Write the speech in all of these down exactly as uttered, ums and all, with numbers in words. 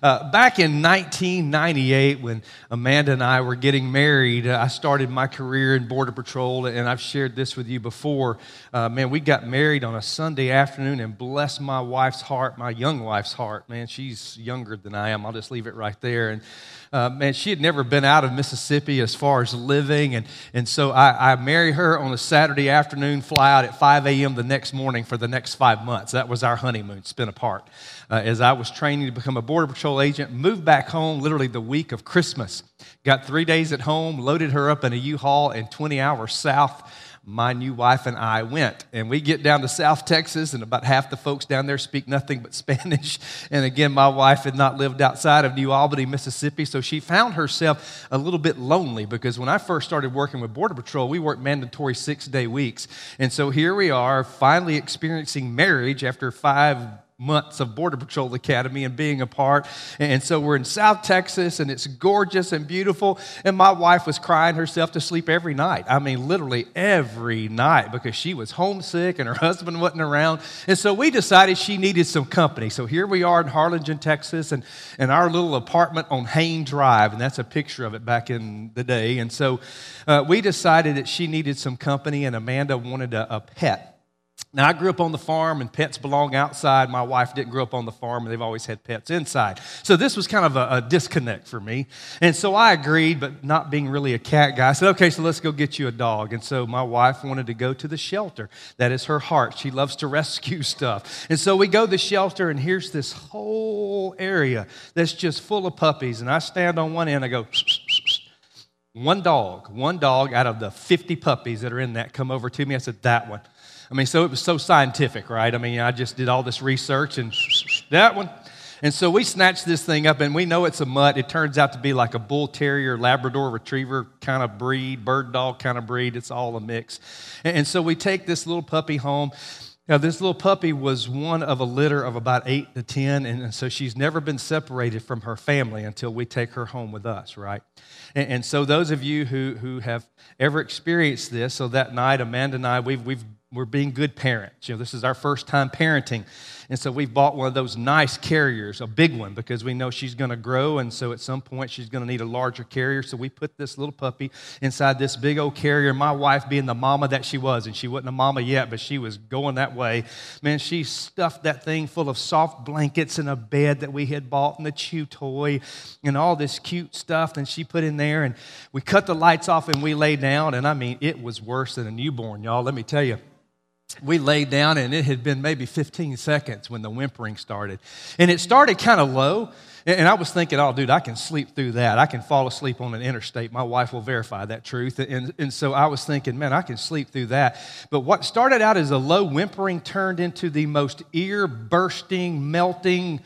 Uh, back in nineteen ninety-eight, when Amanda and I were getting married, uh, I started my career in Border Patrol, and I've shared this with you before. Uh, man, we got married on a Sunday afternoon, and bless my wife's heart, my young wife's heart. Man, she's younger than I am. I'll just leave it right there. And Uh, man, she had never been out of Mississippi as far as living, and, and so I, I married her on a Saturday afternoon, fly out at five a.m. the next morning for the next five months. That was our honeymoon, spent apart. Uh, as I was training to become a Border Patrol agent, moved back home literally the week of Christmas. Got three days at home, loaded her up in a U-Haul, and twenty hours south, my new wife and I went. And we get down to South Texas, and about half the folks down there speak nothing but Spanish. And again, my wife had not lived outside of New Albany, Mississippi, so she found herself a little bit lonely, because when I first started working with Border Patrol, we worked mandatory six-day weeks. And so here we are, finally experiencing marriage after five months of Border Patrol Academy and being apart. And so we're in South Texas, and it's gorgeous and beautiful, and my wife was crying herself to sleep every night. I mean, literally every night, because she was homesick and her husband wasn't around. And so we decided she needed some company. So here we are in Harlingen, Texas, and, and our little apartment on Hain Drive, and that's a picture of it back in the day. And so uh, we decided that she needed some company, and Amanda wanted a, a pet. Now, I grew up on the farm, and pets belong outside. My wife didn't grow up on the farm, and they've always had pets inside. So this was kind of a, a disconnect for me. And so I agreed, but not being really a cat guy, I said, okay, so let's go get you a dog. And so my wife wanted to go to the shelter. That is her heart. She loves to rescue stuff. And so we go to the shelter, and here's this whole area that's just full of puppies. And I stand on one end, I go, psst, psst, psst. One dog, one dog out of the fifty puppies that are in that come over to me. I said, that one. I mean, so it was so scientific, right? I mean, I just did all this research, and that one. And so we snatched this thing up, and we know it's a mutt. It turns out to be like a bull terrier, Labrador retriever kind of breed, bird dog kind of breed. It's all a mix. And so we take this little puppy home. Now, this little puppy was one of a litter of about eight to ten, and so she's never been separated from her family until we take her home with us, right? And, and so those of you who, who have ever experienced this, so that night, Amanda and I, we've, we've we're being good parents. You know, this is our first time parenting. And so we've bought one of those nice carriers, a big one, because we know she's going to grow. And so at some point she's going to need a larger carrier. So we put this little puppy inside this big old carrier. My wife being the mama that she was, and she wasn't a mama yet, but she was going that way. Man, she stuffed that thing full of soft blankets and a bed that we had bought and a chew toy and all this cute stuff. And she put in there, and we cut the lights off and we lay down. And I mean, it was worse than a newborn, y'all. Let me tell you. We laid down, and it had been maybe fifteen seconds when the whimpering started. And it started kind of low, and I was thinking, oh, dude, I can sleep through that. I can fall asleep on an interstate. My wife will verify that truth. And, and so I was thinking, man, I can sleep through that. But what started out as a low whimpering turned into the most ear-bursting, melting,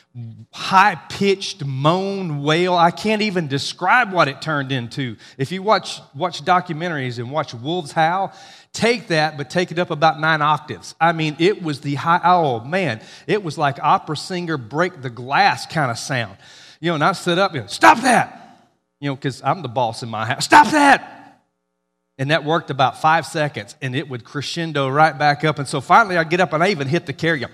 high-pitched moan wail. I can't even describe what it turned into. If you watch watch documentaries and watch wolves howl, take that, but take it up about nine octaves. I mean, it was the high, oh man, it was like opera singer break the glass kind of sound. You know, and I stood up and stop that, you know, because I'm the boss in my house. Stop that. And that worked about five seconds, and it would crescendo right back up. And so finally I get up, and I even hit the carrier.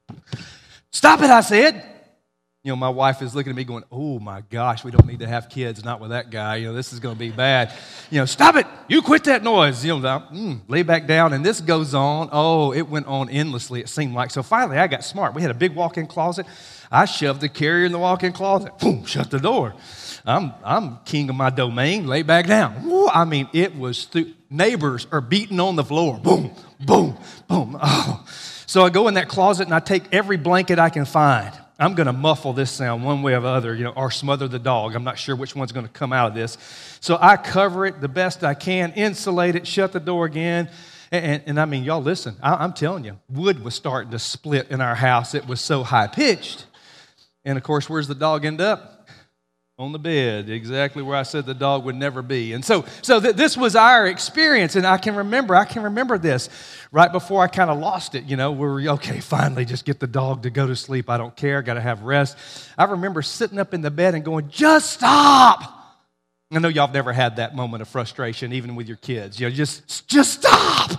Stop it, I said. You know, my wife is looking at me going, oh, my gosh, we don't need to have kids, not with that guy. You know, this is going to be bad. You know, stop it. You quit that noise. You know, mm, lay back down. And this goes on. Oh, it went on endlessly, it seemed like. So finally, I got smart. We had a big walk-in closet. I shoved the carrier in the walk-in closet. Boom, shut the door. I'm I'm king of my domain. Lay back down. Woo, I mean, it was through. Neighbors are beating on the floor. Boom, boom, boom. Oh. So I go in that closet, and I take every blanket I can find. I'm going to muffle this sound one way or the other, you know, or smother the dog. I'm not sure which one's going to come out of this. So I cover it the best I can, insulate it, shut the door again. And, and, and I mean, y'all listen, I, I'm telling you, wood was starting to split in our house. It was so high-pitched. And, of course, where's the dog end up? On the bed, exactly where I said the dog would never be. And so so th- this was our experience, and I can remember, I can remember this right before I kind of lost it, you know, we were, okay, finally, just get the dog to go to sleep. I don't care, got to have rest. I remember sitting up in the bed and going, just stop. I know y'all have never had that moment of frustration, even with your kids. You know, just, just stop.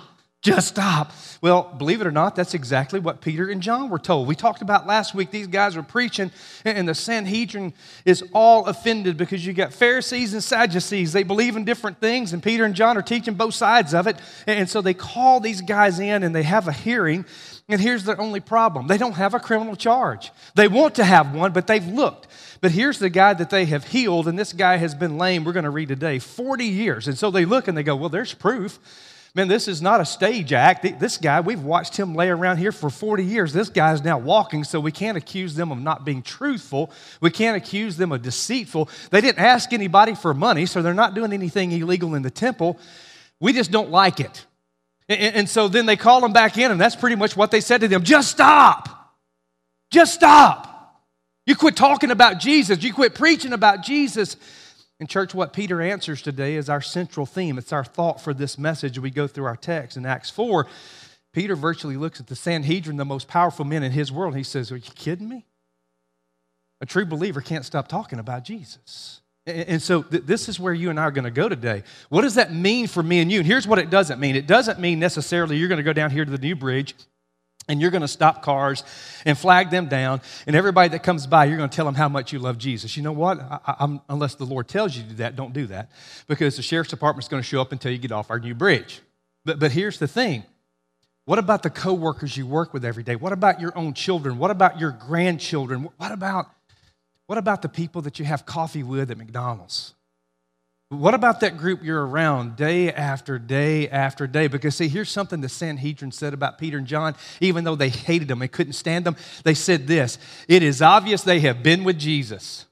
Just stop. Well, believe it or not, that's exactly what Peter and John were told. We talked about last week, these guys were preaching, and the Sanhedrin is all offended because you got Pharisees and Sadducees. They believe in different things, and Peter and John are teaching both sides of it. And so they call these guys in, and they have a hearing, and here's their only problem. They don't have a criminal charge. They want to have one, but they've looked. But here's the guy that they have healed, and this guy has been lame, we're going to read today, forty years. And so they look and they go, well, there's proof. Man, this is not a stage act. This guy, we've watched him lay around here for forty years. This guy is now walking, so we can't accuse them of not being truthful. We can't accuse them of deceitful. They didn't ask anybody for money, so they're not doing anything illegal in the temple. We just don't like it. And so then they call them back in, and that's pretty much what they said to them. Just stop. Just stop. You quit talking about Jesus. You quit preaching about Jesus. And church, what Peter answers today is our central theme. It's our thought for this message as we go through our text. In Acts four, Peter virtually looks at the Sanhedrin, the most powerful men in his world, and he says, are you kidding me? A true believer can't stop talking about Jesus. And so th- this is where you and I are going to go today. What does that mean for me and you? And here's what it doesn't mean. It doesn't mean necessarily you're going to go down here to the New Bridge and you're going to stop cars and flag them down, and everybody that comes by, you're going to tell them how much you love Jesus. You know what? I, I'm, unless the Lord tells you to do that, don't do that, because the sheriff's department's going to show up until you get off our new bridge. But, but here's the thing. What about the coworkers you work with every day? What about your own children? What about your grandchildren? What about, what about the people that you have coffee with at McDonald's? What about that group you're around day after day after day? Because see, here's something the Sanhedrin said about Peter and John. Even though they hated them, they couldn't stand them, they said this: it is obvious they have been with Jesus.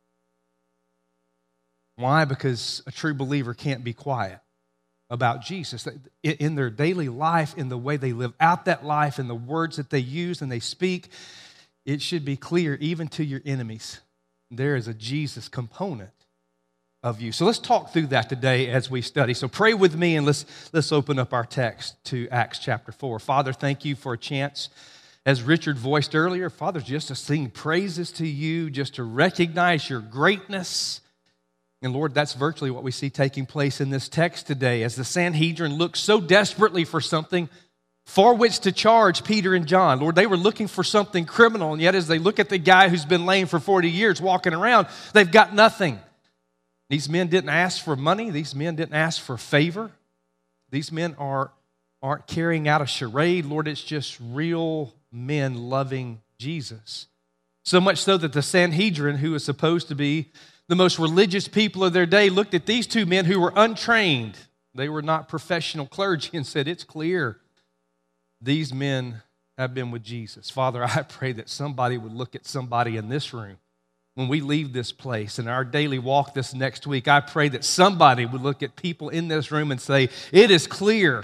Why? Because a true believer can't be quiet about Jesus. In their daily life, in the way they live out that life, in the words that they use and they speak, it should be clear even to your enemies. There is a Jesus component of you. So let's talk through that today as we study. So pray with me, and let's let's open up our text to Acts chapter four. Father, thank you for a chance, as Richard voiced earlier, Father, just to sing praises to you, just to recognize your greatness. And Lord, that's virtually what we see taking place in this text today, as the Sanhedrin looks so desperately for something for which to charge Peter and John. Lord, they were looking for something criminal, and yet as they look at the guy who's been lame for forty years walking around, they've got nothing. These men didn't ask for money. These men didn't ask for favor. These men are, aren't carrying out a charade. Lord, it's just real men loving Jesus. So much so that the Sanhedrin, who is supposed to be the most religious people of their day, looked at these two men who were untrained. They were not professional clergy, and said, it's clear these men have been with Jesus. Father, I pray that somebody would look at somebody in this room when we leave this place and our daily walk this next week. I pray that somebody would look at people in this room and say, it is clear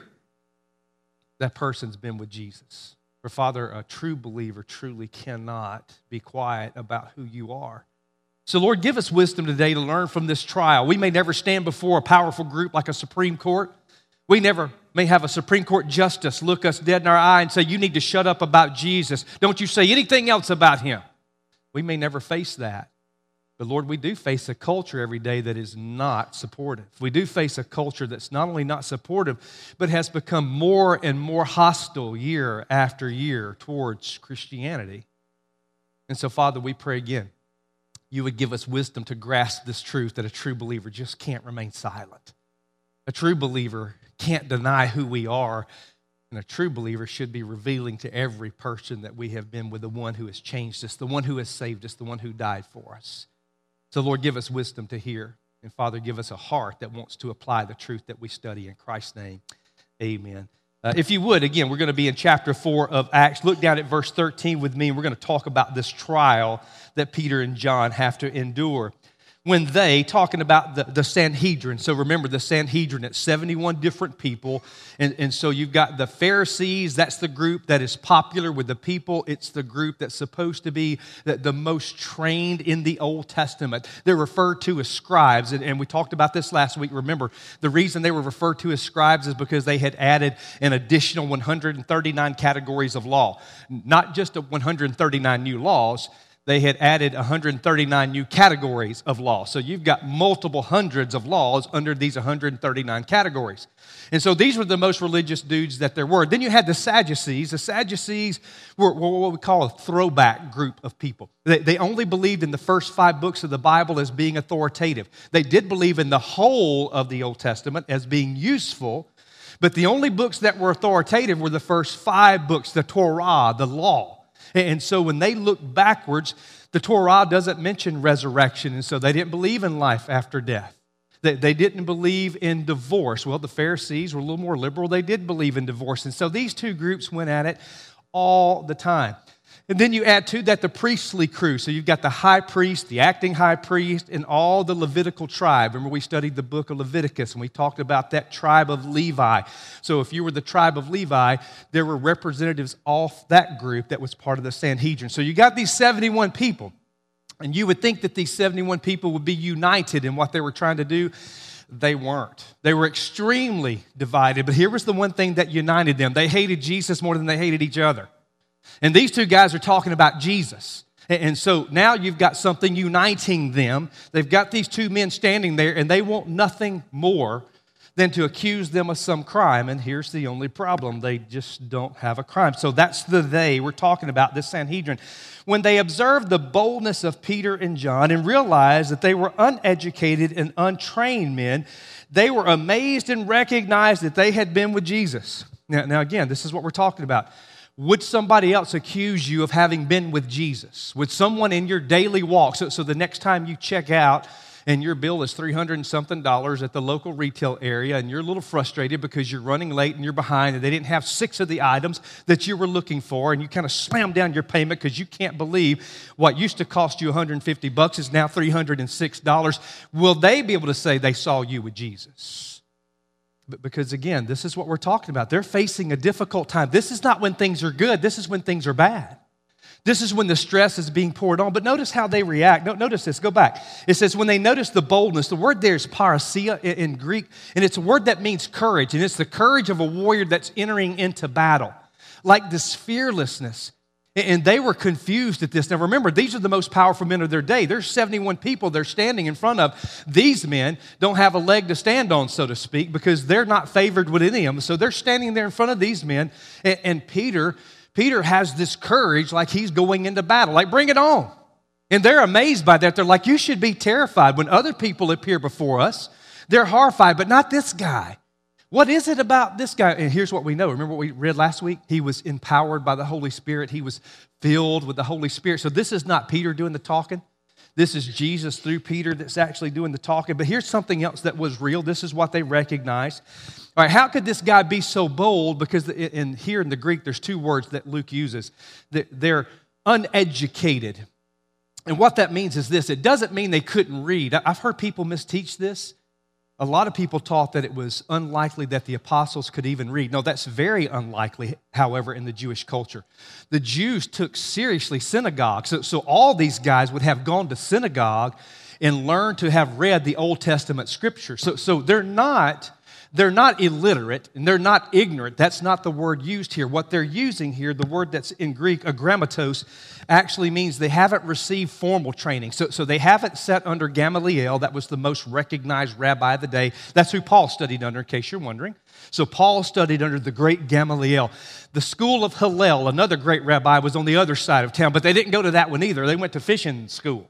that person's been with Jesus. For Father, a true believer truly cannot be quiet about who you are. So Lord, give us wisdom today to learn from this trial. We may never stand before a powerful group like a Supreme Court. We never may have a Supreme Court justice look us dead in our eye and say, you need to shut up about Jesus. Don't you say anything else about him. We may never face that. But Lord, we do face a culture every day that is not supportive. We do face a culture that's not only not supportive, but has become more and more hostile year after year towards Christianity. And so, Father, we pray again, you would give us wisdom to grasp this truth that a true believer just can't remain silent. A true believer can't deny who we are. And a true believer should be revealing to every person that we have been with the one who has changed us, the one who has saved us, the one who died for us. So, Lord, give us wisdom to hear. And, Father, give us a heart that wants to apply the truth that we study. In Christ's name, amen. Uh, if you would, again, we're going to be in chapter four of Acts. Look down at verse thirteen with me, and we're going to talk about this trial that Peter and John have to endure. When they, talking about the, the Sanhedrin, so remember the Sanhedrin, it's seventy-one different people, and, and so you've got the Pharisees, that's the group that is popular with the people. It's the group that's supposed to be the, the most trained in the Old Testament. They're referred to as scribes, and, and we talked about this last week. Remember, the reason they were referred to as scribes is because they had added an additional one hundred thirty-nine categories of law. Not just one hundred thirty-nine new laws, they had added one hundred thirty-nine new categories of law. So you've got multiple hundreds of laws under these one hundred thirty-nine categories. And so these were the most religious dudes that there were. Then you had the Sadducees. The Sadducees were what we call a throwback group of people. They, they only believed in the first five books of the Bible as being authoritative. They did believe in the whole of the Old Testament as being useful, but the only books that were authoritative were the first five books, the Torah, the law. And so when they looked backwards, the Torah doesn't mention resurrection, and so they didn't believe in life after death. They, they didn't believe in divorce. Well, the Pharisees were a little more liberal. They did believe in divorce. And so these two groups went at it all the time. And then you add to that the priestly crew. So you've got the high priest, the acting high priest, and all the Levitical tribe. Remember, we studied the book of Leviticus, and we talked about that tribe of Levi. So if you were the tribe of Levi, there were representatives off that group that was part of the Sanhedrin. So you got these seventy-one people, and you would think that these seventy-one people would be united in what they were trying to do. They weren't. They were extremely divided. But here was the one thing that united them. They hated Jesus more than they hated each other. And these two guys are talking about Jesus. And so now you've got something uniting them. They've got these two men standing there, and they want nothing more than to accuse them of some crime. And here's the only problem. They just don't have a crime. So that's the they we're talking about, this Sanhedrin. When they observed the boldness of Peter and John and realized that they were uneducated and untrained men, they were amazed and recognized that they had been with Jesus. Now, now again, this is what we're talking about. Would somebody else accuse you of having been with Jesus? Would someone in your daily walk, so, so the next time you check out and your bill is three hundred and something dollars at the local retail area and you're a little frustrated because you're running late and you're behind and they didn't have six of the items that you were looking for and you kind of slam down your payment because you can't believe what used to cost you one hundred fifty bucks is now three hundred six dollars. Will they be able to say they saw you with Jesus? But because, again, this is what we're talking about. They're facing a difficult time. This is not when things are good. This is when things are bad. This is when the stress is being poured on. But notice how they react. Notice this. Go back. It says, when they notice the boldness, the word there is parousia in Greek, and it's a word that means courage, and it's the courage of a warrior that's entering into battle. Like this fearlessness. And they were confused at this. Now remember, these are the most powerful men of their day. There's seventy-one people they're standing in front of. These men don't have a leg to stand on, so to speak, because they're not favored with any of them. So they're standing there in front of these men. And, and Peter, Peter has this courage like he's going into battle. Like, bring it on. And they're amazed by that. They're like, you should be terrified. When other people appear before us, they're horrified, but not this guy. What is it about this guy? And here's what we know. Remember what we read last week? He was empowered by the Holy Spirit. He was filled with the Holy Spirit. So this is not Peter doing the talking. This is Jesus through Peter that's actually doing the talking. But here's something else that was real. This is what they recognized. All right, how could this guy be so bold? Because in here in the Greek, there's two words that Luke uses. They're uneducated. And what that means is this. It doesn't mean they couldn't read. I've heard people misteach this. A lot of people taught that it was unlikely that the apostles could even read. No, that's very unlikely, however, in the Jewish culture. The Jews took seriously synagogue. So, so all these guys would have gone to synagogue and learned to have read the Old Testament scripture. So, so they're not... They're not illiterate and they're not ignorant. That's not the word used here. What they're using here, the word that's in Greek, agrammatos, actually means they haven't received formal training. So, so they haven't sat under Gamaliel. That was the most recognized rabbi of the day. That's who Paul studied under, in case you're wondering. So Paul studied under the great Gamaliel. The school of Hillel, another great rabbi, was on the other side of town, but they didn't go to that one either. They went to fishing school.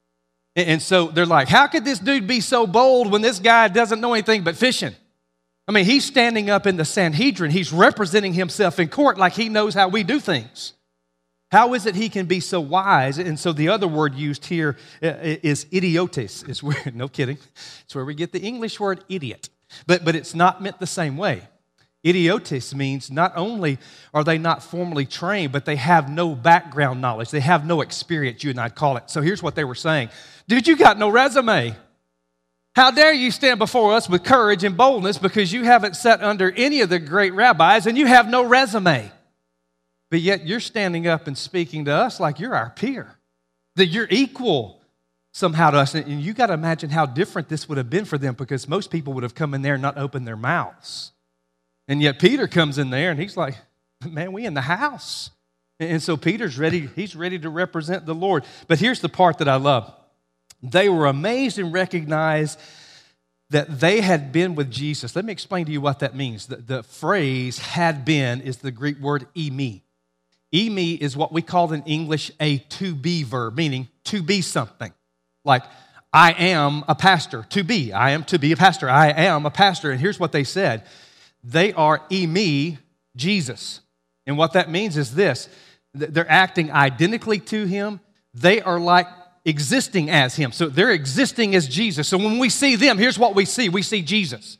And so they're like, how could this dude be so bold when this guy doesn't know anything but fishing? I mean, he's standing up in the Sanhedrin. He's representing himself in court like he knows how we do things. How is it he can be so wise? And so the other word used here is idiotes. It's where, no kidding. It's where we get the English word idiot. But, but it's not meant the same way. Idiotes means not only are they not formally trained, but they have no background knowledge. They have no experience, you and I'd call it. So here's what they were saying. Dude, you got no resume. How dare you stand before us with courage and boldness because you haven't sat under any of the great rabbis and you have no resume. But yet you're standing up and speaking to us like you're our peer, that you're equal somehow to us. And you got to imagine how different this would have been for them because most people would have come in there and not opened their mouths. And yet Peter comes in there and he's like, man, we in the house. And so Peter's ready, he's ready to represent the Lord. But here's the part that I love. They were amazed and recognized that they had been with Jesus. Let me explain to you what that means. The, the phrase had been is the Greek word emi. Emi is what we call in English a to be verb, meaning to be something. Like, I am a pastor, to be. I am to be a pastor. I am a pastor. And here's what they said. They are emi Jesus. And what that means is this. They're acting identically to him. They are like existing as him. So they're existing as Jesus. So when we see them, here's what we see. We see Jesus.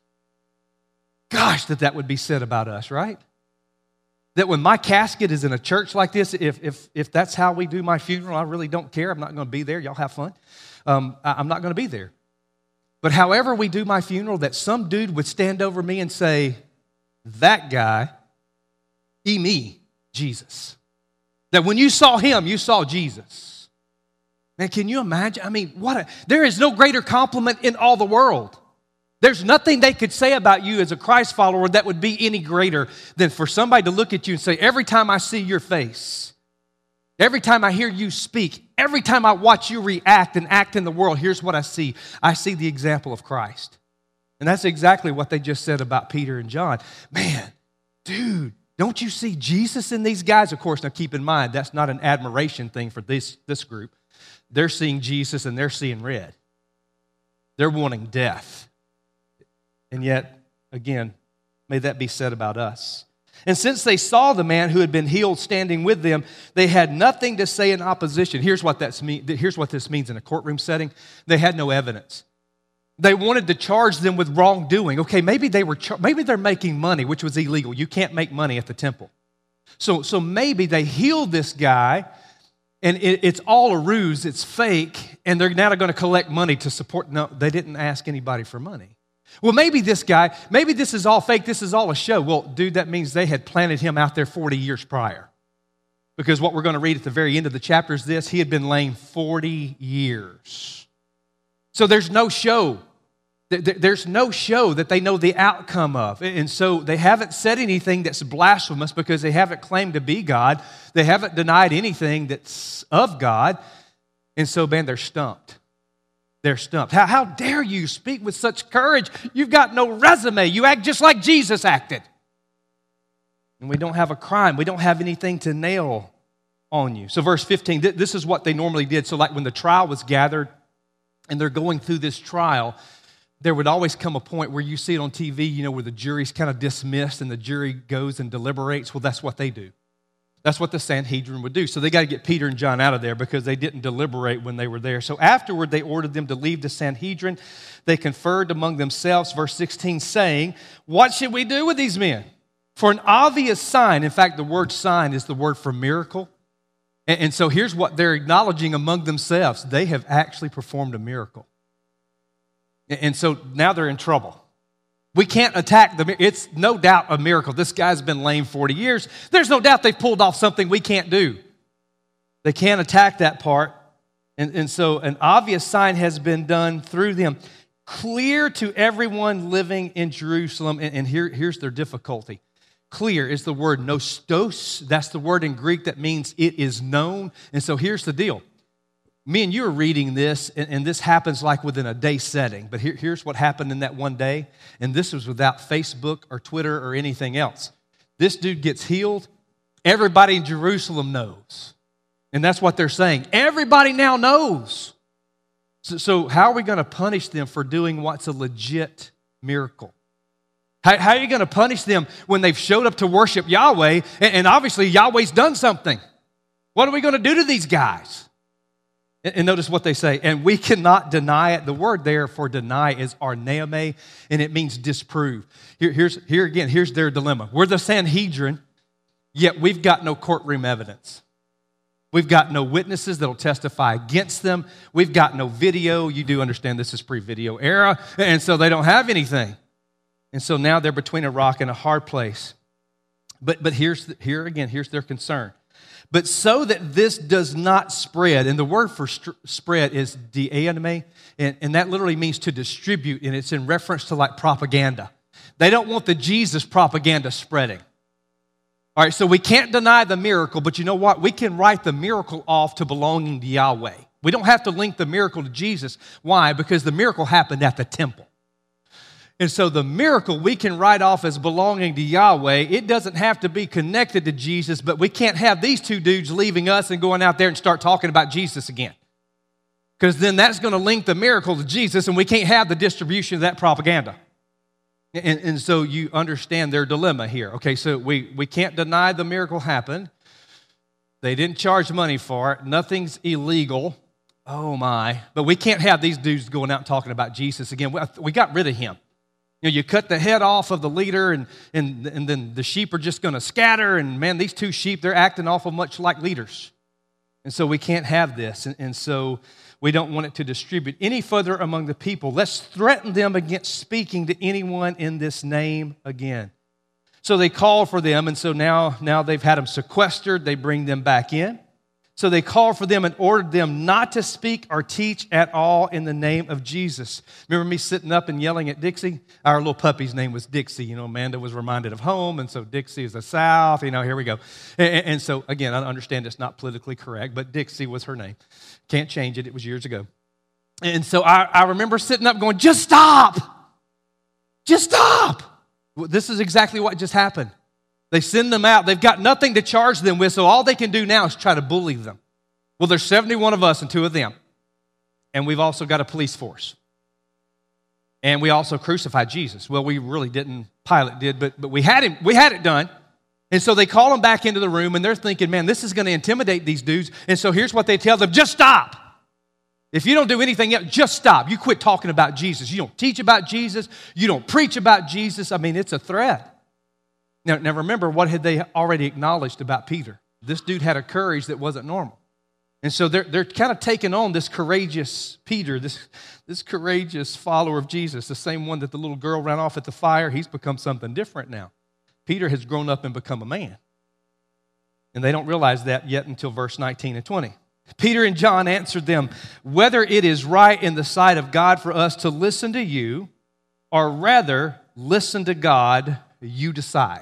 Gosh, that that would be said about us, right? That when my casket is in a church like this, if, if, if that's how we do my funeral, I really don't care. I'm not going to be there. Y'all have fun. Um, I, I'm not going to be there. But however we do my funeral, that some dude would stand over me and say, that guy, he me, Jesus. That when you saw him, you saw Jesus. Man, can you imagine? I mean, what a, there is no greater compliment in all the world. There's nothing they could say about you as a Christ follower that would be any greater than for somebody to look at you and say, every time I see your face, every time I hear you speak, every time I watch you react and act in the world, here's what I see. I see the example of Christ. And that's exactly what they just said about Peter and John. Man, dude, don't you see Jesus in these guys? Of course, now keep in mind, that's not an admiration thing for this, this group. They're seeing Jesus and they're seeing red. They're wanting death. And yet, again, may that be said about us. And since they saw the man who had been healed standing with them, they had nothing to say in opposition. Here's what, that's mean, here's what this means in a courtroom setting. They had no evidence. They wanted to charge them with wrongdoing. Okay, maybe they were char- maybe they're making money, which was illegal. You can't make money at the temple. So, so maybe they healed this guy, and it, it's all a ruse, it's fake, and they're now going to collect money to support. No, they didn't ask anybody for money. Well, maybe this guy, maybe this is all fake, this is all a show. Well, dude, that means they had planted him out there forty years prior. Because what we're going to read at the very end of the chapter is this, he had been lame forty years. So there's no show. There's no show that they know the outcome of. And so they haven't said anything that's blasphemous because they haven't claimed to be God. They haven't denied anything that's of God. And so, man, they're stumped. They're stumped. How, how dare you speak with such courage? You've got no resume. You act just like Jesus acted. And we don't have a crime. We don't have anything to nail on you. So verse fifteen, this is what they normally did. So like when the trial was gathered and they're going through this trial, there would always come a point where you see it on T V, you know, where the jury's kind of dismissed and the jury goes and deliberates. Well, that's what they do. That's what the Sanhedrin would do. So they got to get Peter and John out of there because they didn't deliberate when they were there. So afterward, they ordered them to leave the Sanhedrin. They conferred among themselves, verse sixteen, saying, what should we do with these men? For an obvious sign, in fact, the word sign is the word for miracle. And, and so here's what they're acknowledging among themselves. They have actually performed a miracle. And so now they're in trouble. We can't attack them. It's no doubt a miracle. This guy's been lame forty years. There's no doubt they've pulled off something we can't do. They can't attack that part. And, and so an obvious sign has been done through them. Clear to everyone living in Jerusalem. And, and here, here's their difficulty. Clear is the word nostos. That's the word in Greek that means it is known. And so here's the deal. Me and you are reading this, and, and this happens like within a day setting. But here, here's what happened in that one day. And this was without Facebook or Twitter or anything else. This dude gets healed. Everybody in Jerusalem knows. And that's what they're saying. Everybody now knows. So, so how are we going to punish them for doing what's a legit miracle? How, how are you going to punish them when they've showed up to worship Yahweh, and, and obviously Yahweh's done something? What are we going to do to these guys? And notice what they say, and we cannot deny it. The word there for deny is arneome, and it means disprove. Here, here's, here again, here's their dilemma. We're the Sanhedrin, yet we've got no courtroom evidence. We've got no witnesses that will testify against them. We've got no video. You do understand this is pre-video era, and so they don't have anything. And so now they're between a rock and a hard place. But, but here's the, here again, here's their concern. But so that this does not spread, and the word for st- spread is dianime, and, and that literally means to distribute, and it's in reference to like propaganda. They don't want the Jesus propaganda spreading. All right, so we can't deny the miracle, but you know what? We can write the miracle off to belonging to Yahweh. We don't have to link the miracle to Jesus. Why? Because the miracle happened at the temple. And so the miracle we can write off as belonging to Yahweh. It doesn't have to be connected to Jesus, but we can't have these two dudes leaving us and going out there and start talking about Jesus again. Because then that's going to link the miracle to Jesus, and we can't have the distribution of that propaganda. And, and so you understand their dilemma here. Okay, so we, we can't deny the miracle happened. They didn't charge money for it. Nothing's illegal. Oh, my. But we can't have these dudes going out and talking about Jesus again. We, we got rid of him. You know, you cut the head off of the leader, and, and, and then the sheep are just going to scatter. And, man, these two sheep, they're acting awful much like leaders. And so we can't have this. And, and so we don't want it to distribute any further among the people. Let's threaten them against speaking to anyone in this name again. So they call for them, and so now, now they've had them sequestered. They bring them back in. So they called for them and ordered them not to speak or teach at all in the name of Jesus. Remember me sitting up and yelling at Dixie? Our little puppy's name was Dixie. You know, Amanda was reminded of home, and so Dixie is the South. You know, here we go. And, and so, again, I understand it's not politically correct, but Dixie was her name. Can't change it. It was years ago. And so I, I remember sitting up going, just stop. Just stop. Well, this is exactly what just happened. They send them out. They've got nothing to charge them with, so all they can do now is try to bully them. Well, there's seventy-one of us and two of them. And we've also got a police force. And we also crucified Jesus. Well, we really didn't. Pilate did, but, but we had him. We had it done. And so they call them back into the room, and they're thinking, man, this is going to intimidate these dudes. And so here's what they tell them: just stop. If you don't do anything else, just stop. You quit talking about Jesus. You don't teach about Jesus. You don't preach about Jesus. I mean, it's a threat. Now, now remember, what had they already acknowledged about Peter? This dude had a courage that wasn't normal. And so they're, they're kind of taking on this courageous Peter, this, this courageous follower of Jesus, the same one that the little girl ran off at the fire. He's become something different now. Peter has grown up and become a man. And they don't realize that yet until verse nineteen and twenty. Peter and John answered them, whether it is right in the sight of God for us to listen to you, or rather listen to God, you decide.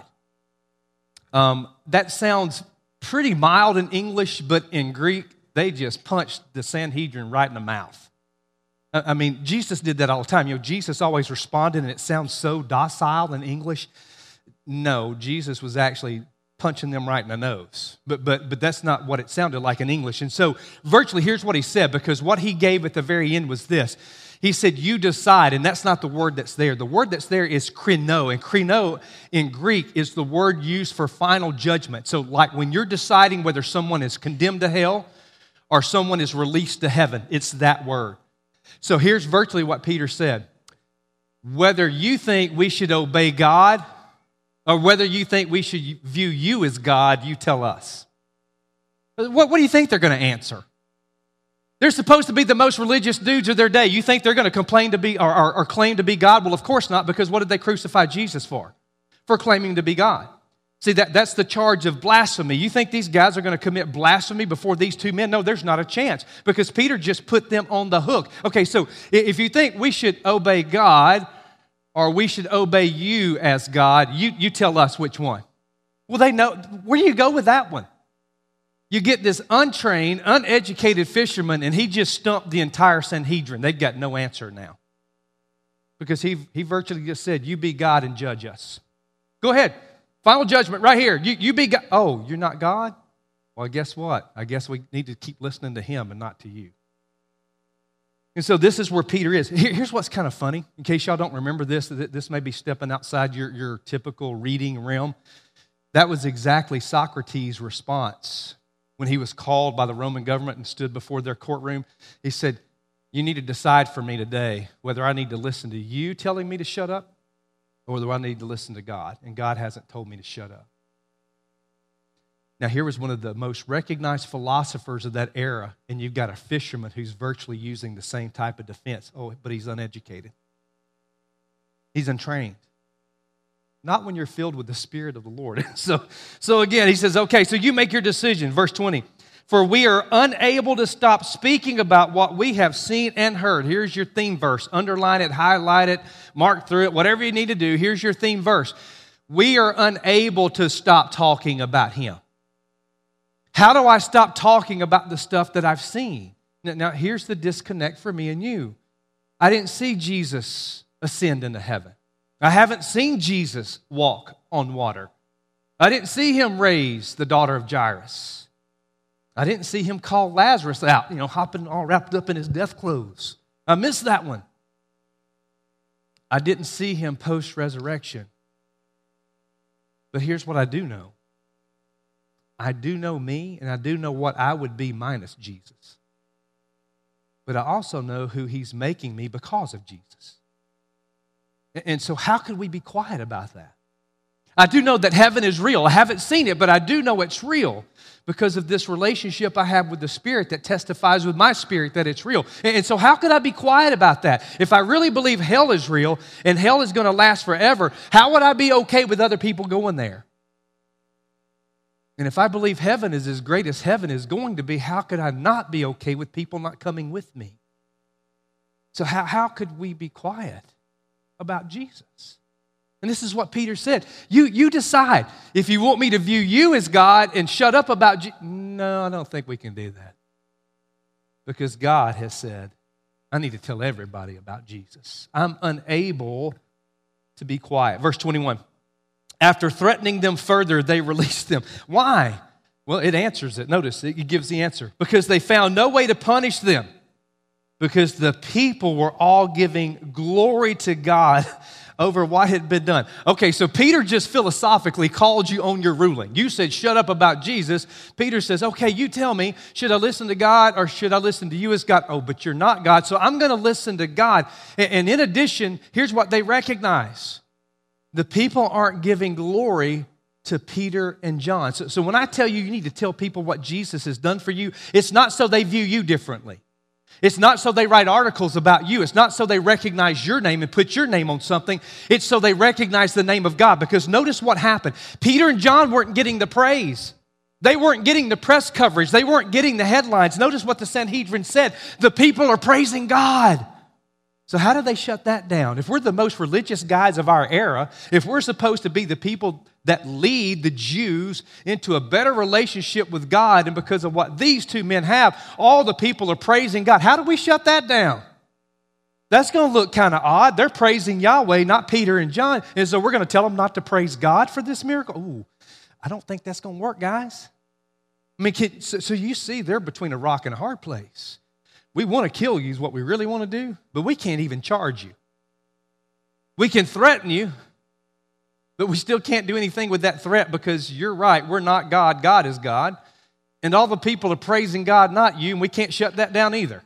Um, that sounds pretty mild in English, but in Greek, they just punched the Sanhedrin right in the mouth. I mean, Jesus did that all the time. You know, Jesus always responded, and it sounds so docile in English. No, Jesus was actually punching them right in the nose. But, but, but that's not what it sounded like in English. And so virtually, here's what he said, because what he gave at the very end was this. He said, you decide, and that's not the word that's there. The word that's there is krino, and krino in Greek is the word used for final judgment. So like when you're deciding whether someone is condemned to hell or someone is released to heaven, it's that word. So here's virtually what Peter said. Whether you think we should obey God or whether you think we should view you as God, you tell us. What, what do you think they're going to answer? They're supposed to be the most religious dudes of their day. You think they're going to complain to be or, or, or claim to be God? Well, of course not, because what did they crucify Jesus for? For claiming to be God. See, that, that's the charge of blasphemy. You think these guys are going to commit blasphemy before these two men? No, there's not a chance, because Peter just put them on the hook. Okay, so if you think we should obey God or we should obey you as God, you, you tell us which one. Well, they know. Where do you go with that one? You get this untrained, uneducated fisherman, and he just stumped the entire Sanhedrin. They've got no answer now. Because he, he virtually just said, you be God and judge us. Go ahead. Final judgment right here. You, you be God. Oh, you're not God? Well, guess what? I guess we need to keep listening to him and not to you. And so this is where Peter is. Here, here's what's kind of funny. In case y'all don't remember this, this may be stepping outside your, your typical reading realm. That was exactly Socrates' response when he was called by the Roman government and stood before their courtroom. He said, you need to decide for me today whether I need to listen to you telling me to shut up or whether I need to listen to God. And God hasn't told me to shut up. Now, here was one of the most recognized philosophers of that era, and you've got a fisherman who's virtually using the same type of defense. Oh, but he's uneducated. He's untrained. Not when you're filled with the Spirit of the Lord. So, so again, he says, okay, so you make your decision. Verse twenty. For we are unable to stop speaking about what we have seen and heard. Here's your theme verse. Underline it, highlight it, mark through it, whatever you need to do. Here's your theme verse. we are unable to stop talking about him. How do I stop talking about the stuff that I've seen? Now, now here's the disconnect for me and you. I didn't see Jesus ascend into heaven. I haven't seen Jesus walk on water. I didn't see him raise the daughter of Jairus. I didn't see him call Lazarus out, you know, hopping all wrapped up in his death clothes. I missed that one. I didn't see him post-resurrection. But here's what I do know. I do know me, and I do know what I would be minus Jesus. But I also know who he's making me because of Jesus. And so how could we be quiet about that? I do know that heaven is real. I haven't seen it, but I do know it's real because of this relationship I have with the Spirit that testifies with my spirit that it's real. And so how could I be quiet about that? If I really believe hell is real and hell is going to last forever, how would I be okay with other people going there? And if I believe heaven is as great as heaven is going to be, how could I not be okay with people not coming with me? So how, how could we be quiet about Jesus? And this is what Peter said. You, you decide if you want me to view you as God and shut up about Jesus. No, I don't think we can do that. Because God has said, I need to tell everybody about Jesus. I'm unable to be quiet. Verse twenty-one. After threatening them further, they released them. Why? Well, it answers it. Notice, it gives the answer. Because they found no way to punish them. Because the people were all giving glory to God over what had been done. Okay, so Peter just philosophically called you on your ruling. You said, shut up about Jesus. Peter says, okay, you tell me, should I listen to God or should I listen to you as God? Oh, but you're not God, so I'm going to listen to God. And in addition, here's what they recognize. The people aren't giving glory to Peter and John. So, so when I tell you you need to tell people what Jesus has done for you, it's not so they view you differently. It's not so they write articles about you. It's not so they recognize your name and put your name on something. It's so they recognize the name of God. Because notice what happened. Peter and John weren't getting the praise. They weren't getting the press coverage. They weren't getting the headlines. Notice what the Sanhedrin said. The people are praising God. So how do they shut that down? If we're the most religious guys of our era, if we're supposed to be the people that lead the Jews into a better relationship with God, and because of what these two men have, all the people are praising God. How do we shut that down? That's going to look kind of odd. They're praising Yahweh, not Peter and John. And so we're going to tell them not to praise God for this miracle? Ooh, I don't think that's going to work, guys. I mean, can, so, so you see, they're between a rock and a hard place. We want to kill you is what we really want to do, but we can't even charge you. We can threaten you, but we still can't do anything with that threat because you're right, we're not God, God is God. And all the people are praising God, not you, and we can't shut that down either.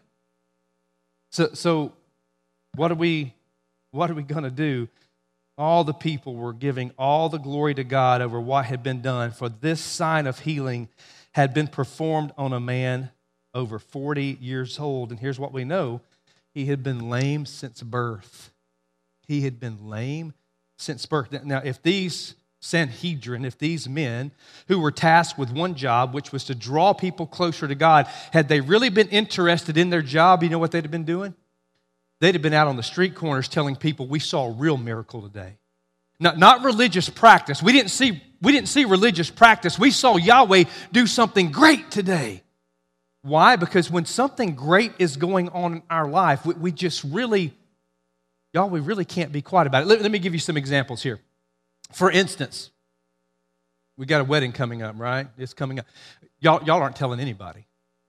So, so what are we, what are we going to do? All the people were giving all the glory to God over what had been done, for this sign of healing had been performed on a man over forty years old. And here's what we know. He had been lame since birth. He had been lame since birth. Now, if these Sanhedrin, if these men who were tasked with one job, which was to draw people closer to God, had they really been interested in their job, you know what they'd have been doing? They'd have been out on the street corners telling people, we saw a real miracle today. Not, not religious practice. We didn't see, we didn't see religious practice. We saw Yahweh do something great today. Why? Because when something great is going on in our life, we, we just really, y'all, we really can't be quiet about it. Let, let me give you some examples here. For instance, we got a wedding coming up, right? It's coming up. Y'all, y'all aren't telling anybody.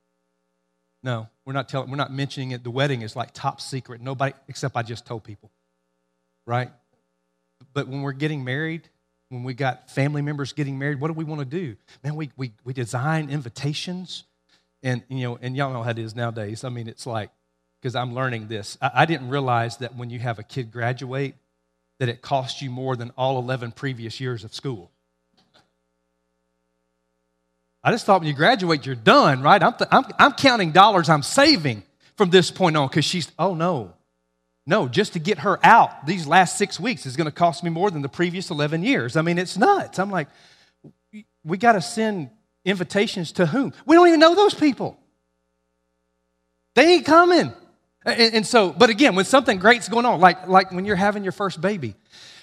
No, we're not telling. We're not mentioning it. The wedding is like top secret. Nobody, except I just told people, right? But when we're getting married, when we got family members getting married, what do we want to do? Man, we we we design invitations. And, you know, and y'all know how it is nowadays. I mean, it's like, because I'm learning this. I, I didn't realize that when you have a kid graduate, that it costs you more than all eleven previous years of school. I just thought when you graduate, you're done, right? I'm, th- I'm, I'm counting dollars I'm saving from this point on because she's, oh, no. No, just to get her out these last six weeks is going to cost me more than the previous eleven years. I mean, it's nuts. I'm like, we got to send invitations to whom? We don't even know those people. They ain't coming. And, and so, but again, when something great's going on, like, like when you're having your first baby,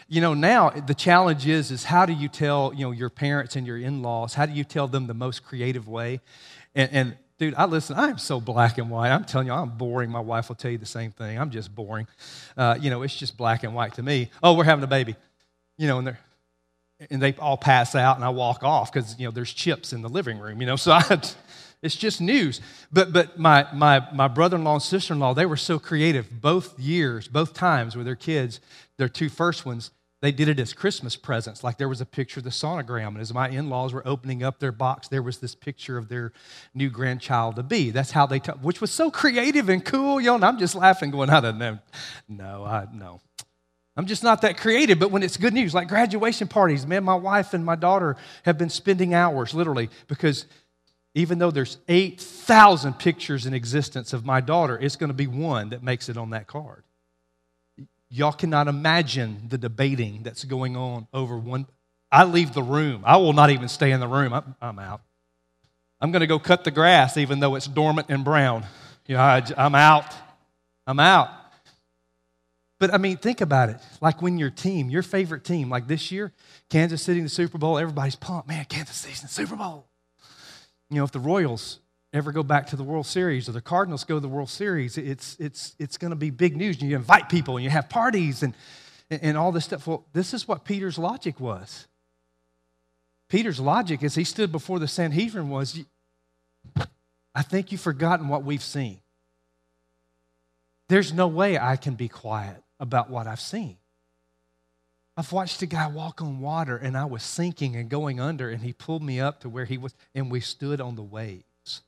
you know, now the challenge is, is how do you tell, you know, your parents and your in-laws, how do you tell them the most creative way? And, and dude, I listen, I am so black and white. I'm telling you, I'm boring. My wife will tell you the same thing. I'm just boring. Uh, you know, it's just black and white to me. Oh, we're having a baby. You know, and they're, and they all pass out and I walk off because, you know, there's chips in the living room, you know, so I, it's just news. But but my my my brother-in-law and sister-in-law, they were so creative both years, both times with their kids, their two first ones, they did it as Christmas presents. Like there was a picture of the sonogram, and as my in-laws were opening up their box, there was this picture of their new grandchild to be. That's how they, t- which was so creative and cool, you know, and I'm just laughing going, I don't know. No, I, no. I'm just not that creative, but when it's good news, like graduation parties, man, my wife and my daughter have been spending hours, literally, because even though there's eight thousand pictures in existence of my daughter, it's going to be one that makes it on that card. Y'all cannot imagine the debating that's going on over one. I leave the room. I will not even stay in the room. I'm, I'm out. I'm going to go cut the grass even though it's dormant and brown. You know, I, I'm out. I'm out. But, I mean, think about it. Like when your team, your favorite team, like this year, Kansas City in the Super Bowl, everybody's pumped. Man, Kansas City's in the Super Bowl. You know, if the Royals ever go back to the World Series or the Cardinals go to the World Series, it's it's it's going to be big news. You invite people and you have parties and, and all this stuff. Well, this is what Peter's logic was. Peter's logic as he stood before the Sanhedrin was, I think you've forgotten what we've seen. There's no way I can be quiet about what I've seen. I've watched a guy walk on water and I was sinking and going under and he pulled me up to where he was and we stood on the waves.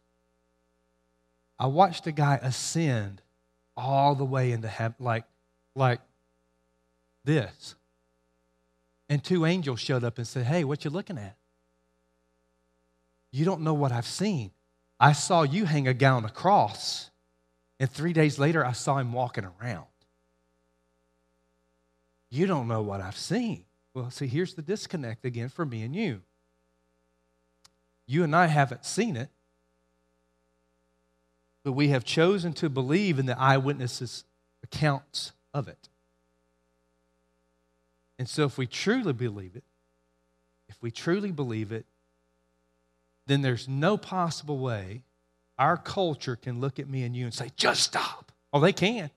I watched a guy ascend all the way into heaven, like, like this. And two angels showed up and said, hey, what you looking at? You don't know what I've seen. I saw you hang a guy on a cross, and three days later I saw him walking around. You don't know what I've seen. Well, see, here's the disconnect again for me and you. You and I haven't seen it, but we have chosen to believe in the eyewitnesses' accounts of it. And so if we truly believe it, if we truly believe it, then there's no possible way our culture can look at me and you and say, just stop. Oh, they can.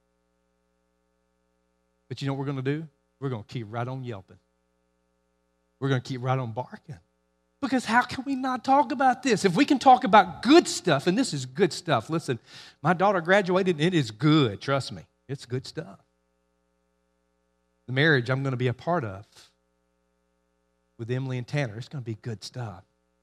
But you know what we're going to do? We're going to keep right on yelping. We're going to keep right on barking. Because how can we not talk about this? If we can talk about good stuff, and this is good stuff. Listen, my daughter graduated, and it is good. Trust me, it's good stuff. The marriage I'm going to be a part of with Emily and Tanner, it's going to be good stuff.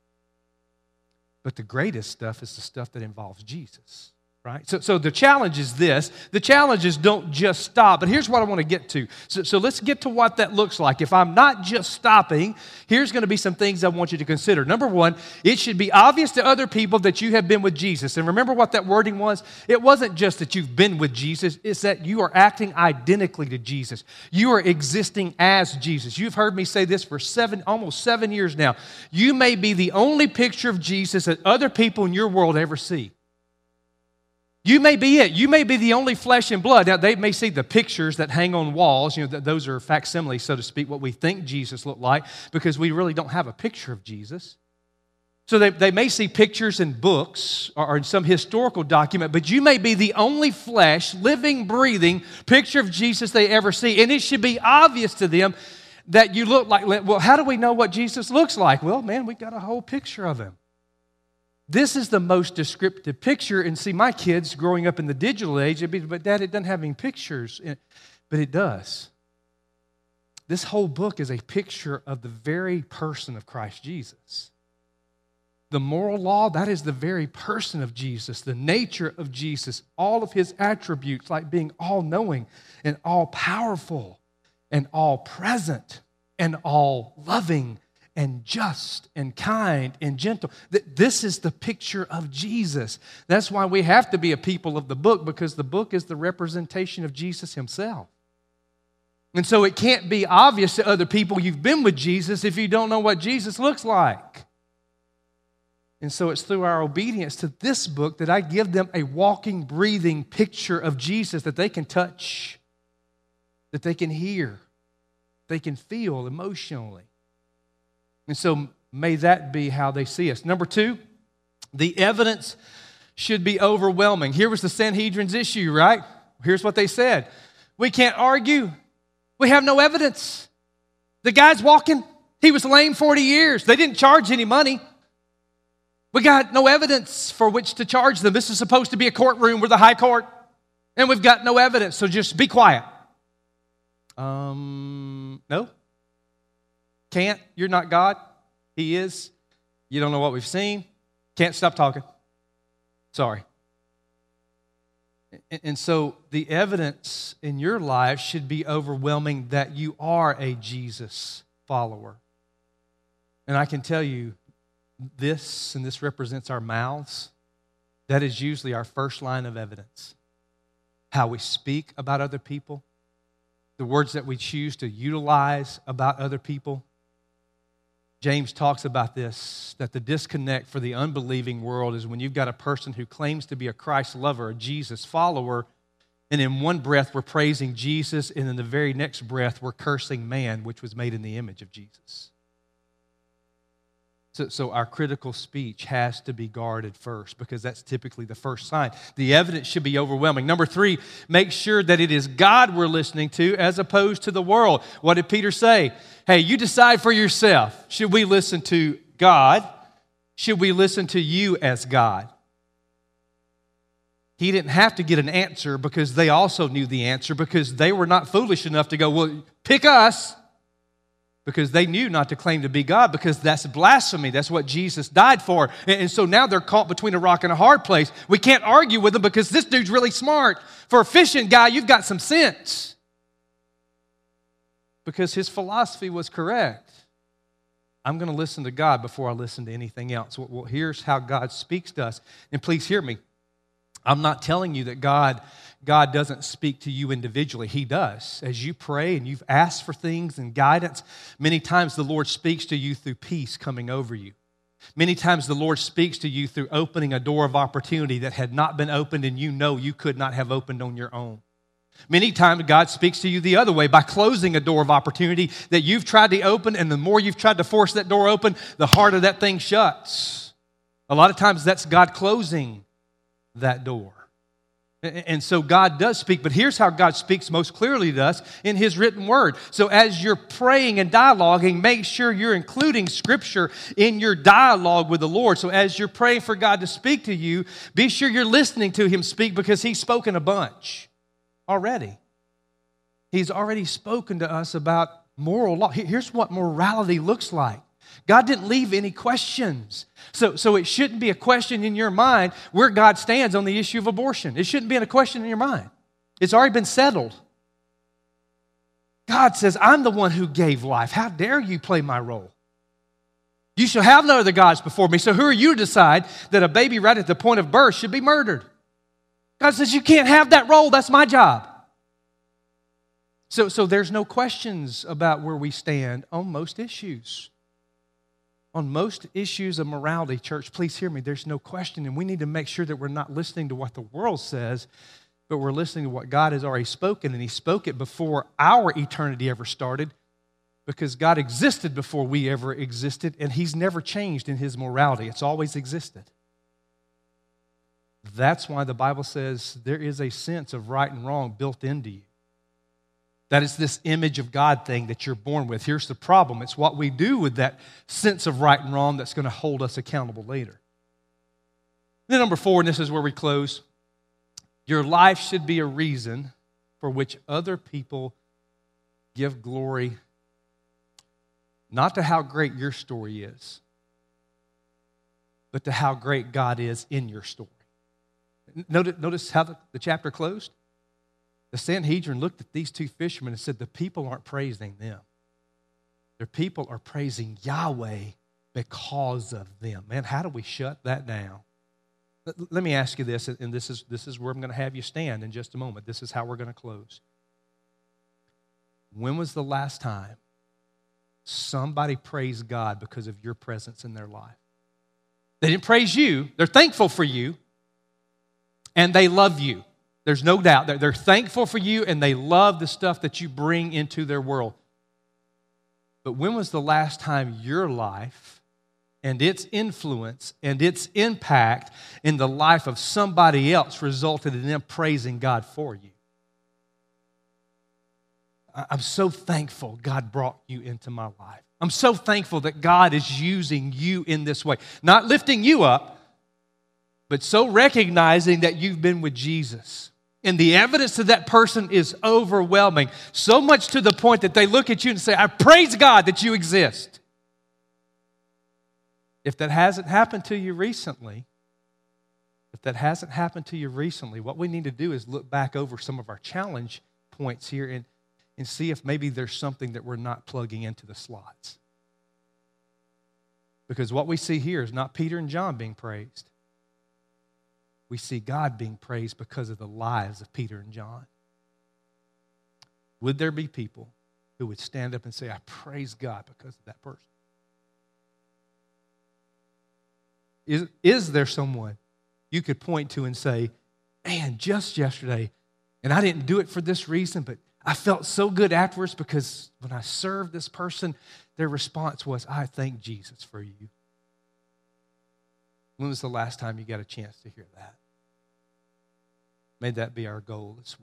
But the greatest stuff is the stuff that involves Jesus. Right? So, so the challenge is this. The challenge is don't just stop. But here's what I want to get to. So, so let's get to what that looks like. If I'm not just stopping, here's going to be some things I want you to consider. Number one, it should be obvious to other people that you have been with Jesus. And remember what that wording was? It wasn't just that you've been with Jesus. It's that you are acting identically to Jesus. You are existing as Jesus. You've heard me say this for seven, almost seven years now. You may be the only picture of Jesus that other people in your world ever see. You may be it. You may be the only flesh and blood. Now, they may see the pictures that hang on walls. You know, those are facsimiles, so to speak, what we think Jesus looked like, because we really don't have a picture of Jesus. So they, they may see pictures in books or in some historical document, but you may be the only flesh, living, breathing picture of Jesus they ever see. And it should be obvious to them that you look like, well, how do we know what Jesus looks like? Well, man, we got a whole picture of him. This is the most descriptive picture. And see, my kids growing up in the digital age, it'd be, but Dad, it doesn't have any pictures. But it does. This whole book is a picture of the very person of Christ Jesus. The moral law, that is the very person of Jesus, the nature of Jesus, all of his attributes, like being all-knowing and all-powerful and all-present and all-loving and just and kind and gentle. This is the picture of Jesus. That's why we have to be a people of the book, because the book is the representation of Jesus himself. And so it can't be obvious to other people you've been with Jesus if you don't know what Jesus looks like. And so it's through our obedience to this book that I give them a walking, breathing picture of Jesus that they can touch, that they can hear, they can feel emotionally. And so may that be how they see us. Number two, the evidence should be overwhelming. Here was the Sanhedrin's issue, right? Here's what they said. We can't argue. We have no evidence. The guy's walking. He was lame forty years. They didn't charge any money. We got no evidence for which to charge them. This is supposed to be a courtroom. We're the high court. And we've got no evidence, so just be quiet. Um, no. Can't. You're not God. He is. You don't know what we've seen. Can't stop talking. Sorry. And so the evidence in your life should be overwhelming that you are a Jesus follower. And I can tell you this, and this represents our mouths, that is usually our first line of evidence. How we speak about other people, the words that we choose to utilize about other people. James talks about this, that the disconnect for the unbelieving world is when you've got a person who claims to be a Christ lover, a Jesus follower, and in one breath we're praising Jesus, and in the very next breath we're cursing man, which was made in the image of Jesus. So, so our critical speech has to be guarded first, because that's typically the first sign. The evidence should be overwhelming. Number three, make sure that it is God we're listening to as opposed to the world. What did Peter say? Hey, you decide for yourself. Should we listen to God? Should we listen to you as God? He didn't have to get an answer because they also knew the answer, because they were not foolish enough to go, well, pick us. Because they knew not to claim to be God, because that's blasphemy. That's what Jesus died for. And so now they're caught between a rock and a hard place. We can't argue with them because this dude's really smart. For a fishing guy, you've got some sense. Because his philosophy was correct. I'm going to listen to God before I listen to anything else. Well, here's how God speaks to us. And please hear me. I'm not telling you that God, God doesn't speak to you individually. He does. As you pray and you've asked for things and guidance, many times the Lord speaks to you through peace coming over you. Many times the Lord speaks to you through opening a door of opportunity that had not been opened and you know you could not have opened on your own. Many times God speaks to you the other way by closing a door of opportunity that you've tried to open, and the more you've tried to force that door open, the harder that thing shuts. A lot of times that's God closing that door. And so God does speak, but here's how God speaks most clearly to us in His written word. So as you're praying and dialoguing, make sure you're including Scripture in your dialogue with the Lord. So as you're praying for God to speak to you, be sure you're listening to Him speak, because He's spoken a bunch already. He's already spoken to us about moral law. Here's what morality looks like. God didn't leave any questions. So, so it shouldn't be a question in your mind where God stands on the issue of abortion. It shouldn't be a question in your mind. It's already been settled. God says, I'm the one who gave life. How dare you play my role? You shall have no other gods before me. So who are you to decide that a baby right at the point of birth should be murdered? God says, you can't have that role. That's my job. So, so there's no questions about where we stand on most issues. On most issues of morality, church, please hear me, there's no question, and we need to make sure that we're not listening to what the world says, but we're listening to what God has already spoken, and He spoke it before our eternity ever started, because God existed before we ever existed, and He's never changed in His morality. It's always existed. That's why the Bible says there is a sense of right and wrong built into you. That is this image of God thing that you're born with. Here's the problem. It's what we do with that sense of right and wrong that's going to hold us accountable later. Then number four, and this is where we close, your life should be a reason for which other people give glory, not to how great your story is, but to how great God is in your story. Notice, notice how the, the chapter closed? The Sanhedrin looked at these two fishermen and said, the people aren't praising them. Their people are praising Yahweh because of them. Man, how do we shut that down? Let me ask you this, and this is, this is where I'm going to have you stand in just a moment. This is how we're going to close. When was the last time somebody praised God because of your presence in their life? They didn't praise you. They're thankful for you, and they love you. There's no doubt that they're thankful for you and they love the stuff that you bring into their world. But when was the last time your life and its influence and its impact in the life of somebody else resulted in them praising God for you? I'm so thankful God brought you into my life. I'm so thankful that God is using you in this way. Not lifting you up, but so recognizing that you've been with Jesus. And the evidence of that person is overwhelming. So much to the point that they look at you and say, I praise God that you exist. If that hasn't happened to you recently, if that hasn't happened to you recently, what we need to do is look back over some of our challenge points here and, and see if maybe there's something that we're not plugging into the slots. Because what we see here is not Peter and John being praised. We see God being praised because of the lives of Peter and John. Would there be people who would stand up and say, I praise God because of that person? Is, is there someone you could point to and say, man, just yesterday, and I didn't do it for this reason, but I felt so good afterwards because when I served this person, their response was, I thank Jesus for you. When was the last time you got a chance to hear that? May that be our goal this week.